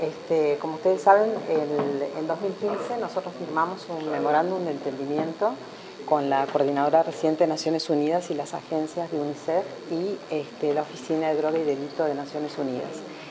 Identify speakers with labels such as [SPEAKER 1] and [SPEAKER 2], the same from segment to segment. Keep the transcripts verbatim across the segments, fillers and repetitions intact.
[SPEAKER 1] este, como ustedes saben, el, en dos mil quince nosotros firmamos un memorándum de entendimiento con la Coordinadora Residente de Naciones Unidas y las agencias de UNICEF y este, la Oficina de Droga y Delito de Naciones Unidas.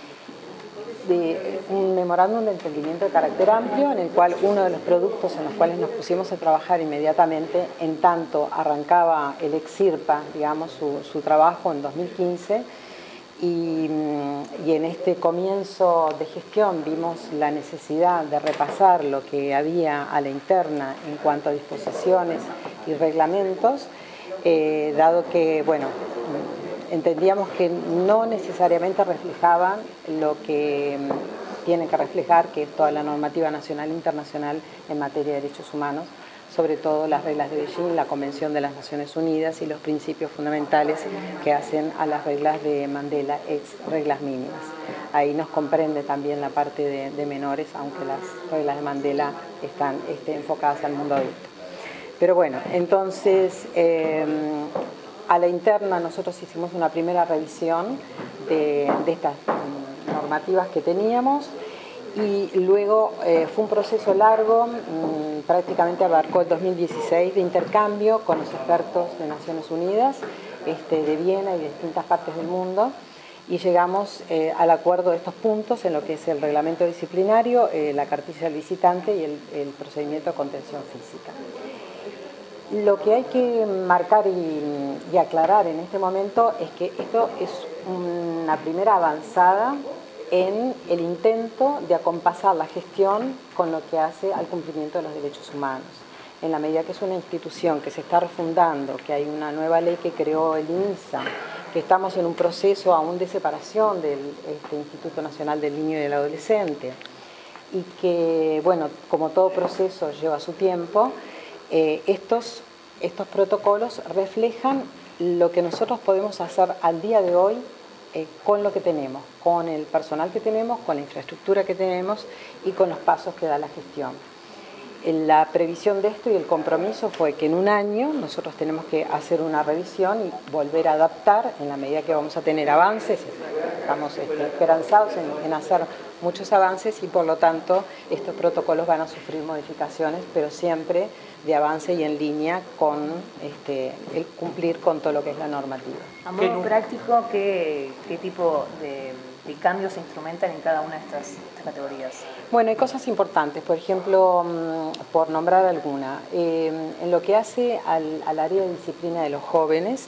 [SPEAKER 1] De un memorándum de entendimiento de carácter amplio, en el cual uno de los productos en los cuales nos pusimos a trabajar inmediatamente, en tanto arrancaba el EXIRPA, digamos, su, su trabajo en dos mil quince, y, y en este comienzo de gestión vimos la necesidad de repasar lo que había a la interna en cuanto a disposiciones y reglamentos, eh, dado que, bueno, entendíamos que no necesariamente reflejaban lo que tiene que reflejar, que es toda la normativa nacional e internacional en materia de derechos humanos, sobre todo las reglas de Beijing, la Convención de las Naciones Unidas y los principios fundamentales que hacen a las reglas de Mandela, ex reglas mínimas. Ahí nos comprende también la parte de, de menores, aunque las reglas de Mandela están este, enfocadas al mundo adulto. Pero bueno, entonces, eh, a la interna nosotros hicimos una primera revisión de, de estas normativas que teníamos, y luego eh, fue un proceso largo, mmm, prácticamente abarcó el dos mil dieciséis de intercambio con los expertos de Naciones Unidas, este, de Viena y de distintas partes del mundo, y llegamos eh, al acuerdo de estos puntos en lo que es el reglamento disciplinario, eh, la cartilla del visitante y el, el procedimiento de contención física. Lo que hay que marcar y, y aclarar en este momento es que esto es una primera avanzada en el intento de acompasar la gestión con lo que hace al cumplimiento de los derechos humanos. En la medida que es una institución que se está refundando, que hay una nueva ley que creó el INISA, que estamos en un proceso aún de separación del este, Instituto Nacional del Niño y del Adolescente, y que, bueno, como todo proceso lleva su tiempo, eh, estos, estos protocolos reflejan lo que nosotros podemos hacer al día de hoy Eh, con lo que tenemos, con el personal que tenemos, con la infraestructura que tenemos y con los pasos que da la gestión. La previsión de esto y el compromiso fue que en un año nosotros tenemos que hacer una revisión y volver a adaptar en la medida que vamos a tener avances. Estamos este, esperanzados en, en hacer muchos avances y por lo tanto estos protocolos van a sufrir modificaciones, pero siempre de avance y en línea con este, el cumplir con todo lo que es la normativa.
[SPEAKER 2] A modo práctico, ¿qué, qué tipo de, de cambios se instrumentan en cada una de estas, estas categorías?
[SPEAKER 1] Bueno, hay cosas importantes, por ejemplo, por nombrar alguna, eh, en lo que hace al, al área de disciplina de los jóvenes,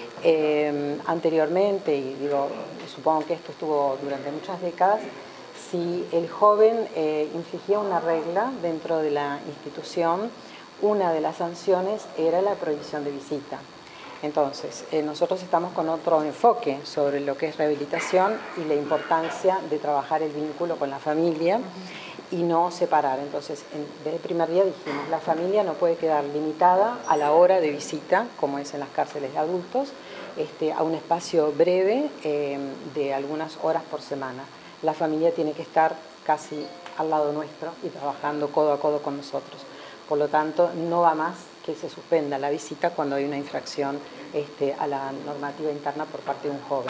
[SPEAKER 1] eh, anteriormente, y digo, supongo que esto estuvo durante muchas décadas, si el joven eh, infringía una regla dentro de la institución, una de las sanciones era la prohibición de visita. Entonces, eh, nosotros estamos con otro enfoque sobre lo que es rehabilitación y la importancia de trabajar el vínculo con la familia y no separar. Entonces, en, desde el primer día dijimos, la familia no puede quedar limitada a la hora de visita, como es en las cárceles de adultos, este, a un espacio breve eh, de algunas horas por semana. La familia tiene que estar casi al lado nuestro y trabajando codo a codo con nosotros. Por lo tanto, no va más que se suspenda la visita cuando hay una infracción este, a la normativa interna por parte de un joven.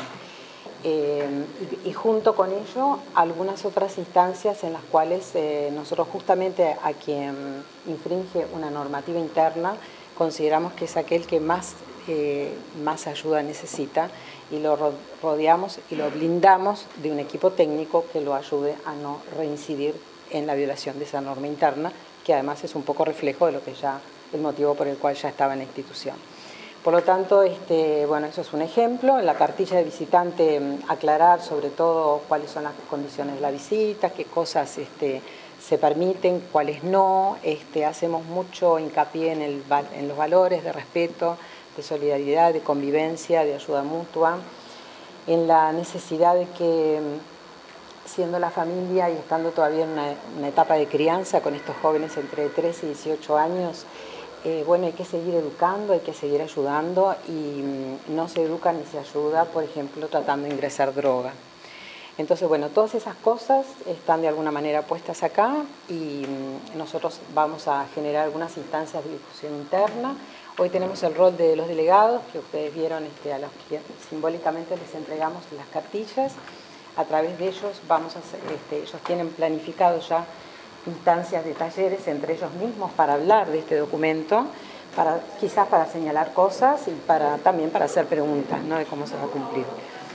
[SPEAKER 1] Eh, y, y junto con ello, algunas otras instancias en las cuales eh, nosotros justamente a quien infringe una normativa interna consideramos que es aquel que más, eh, más ayuda necesita y lo rodeamos y lo blindamos de un equipo técnico que lo ayude a no reincidir en la violación de esa norma interna, que además es un poco reflejo de lo que ya, el motivo por el cual ya estaba en la institución. Por lo tanto, este, bueno, eso es un ejemplo. En la cartilla de visitante, aclarar sobre todo cuáles son las condiciones de la visita, qué cosas este, se permiten, cuáles no. Este, hacemos mucho hincapié en, el, en los valores de respeto, de solidaridad, de convivencia, de ayuda mutua, en la necesidad de que, siendo la familia y estando todavía en una, una etapa de crianza con estos jóvenes entre trece y dieciocho años, eh, bueno, hay que seguir educando, hay que seguir ayudando y mm, no se educa ni se ayuda, por ejemplo, tratando de ingresar droga. Entonces, bueno, todas esas cosas están de alguna manera puestas acá y mm, nosotros vamos a generar algunas instancias de discusión interna. Hoy tenemos el rol de los delegados, que ustedes vieron este, a los que simbólicamente les entregamos las cartillas. a través de ellos vamos a hacer, este, ellos tienen planificado ya instancias de talleres entre ellos mismos para hablar de este documento, para, quizás para señalar cosas y para, también para hacer preguntas, ¿no?, de cómo se va a cumplir.